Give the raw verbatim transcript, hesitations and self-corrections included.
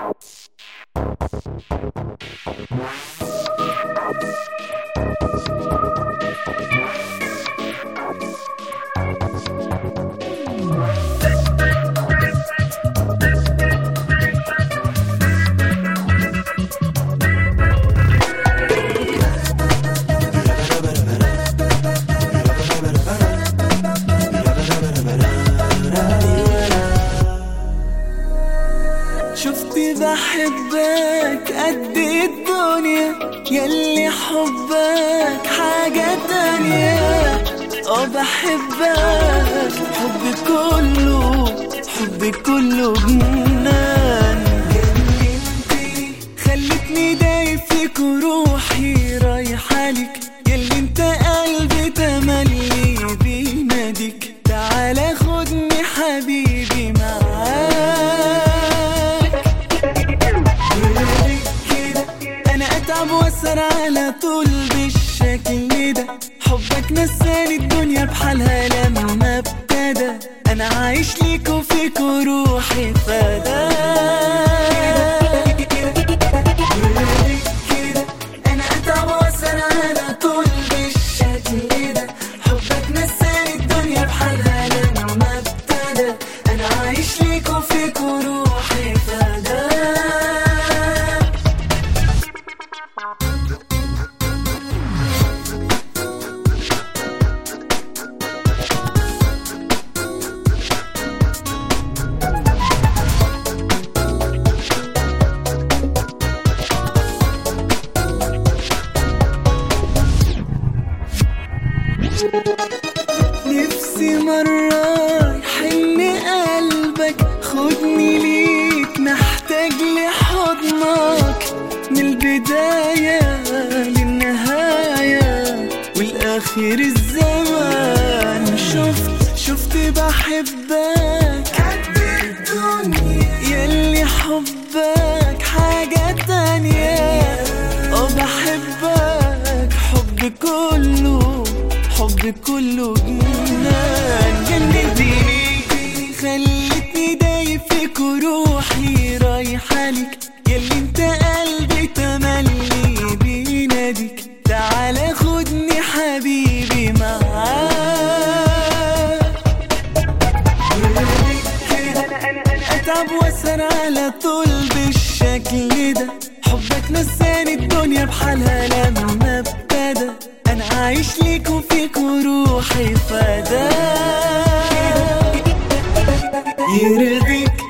شفتي بحبك قد الدنيا، يلي حبك حاجة تانية. اه بحبك حبي كله، حبي كله جنان. جننتي خلتني دايب فيك وروحي رايحالك، يلي انت قلبي تملي بيناديك. تعالى خدني حبيبي معاك، اتعب واسر على طول بالشكل ده. حبك نساني الدنيا بحالها لما ابتدى. انا عايش ليك وفيك وروحي فدا. انا اتعب واسر على طول بالشكل ده. حبك نساني الدنيا بحالها لما ابتدى. انا عايش ليك وفيك وروحي فدا. نفسي مرة يحن قلبك، خدني ليك محتاج لحضنك. من البداية للنهاية والآخر الزمان. شفت شفت بحبك قد الدنيا، يلي حبك حاجة تانية. اه بحبك حب كله، حب كله جنان. جننتني خلتني دايب فيك وروحي رايحالك، يلي انت قلبي تملي بيناديك. تعالى خدني حبيبي معاك، اتعب واسر على طول بالشكل ده. حبك نساني الدنيا بحالها لما ابتدى. انا عايش ليك وفيك وروحي فدا. يرضيك